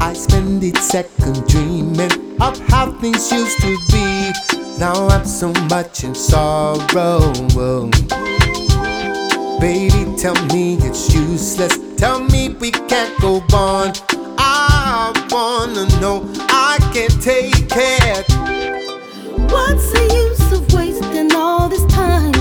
I spend each second dreaming of how things used to be. Now I'm so much in sorrow. Baby, tell me it's useless. Tell me we can't go on. I wanna know I can't take it. What's the use of wasting all this time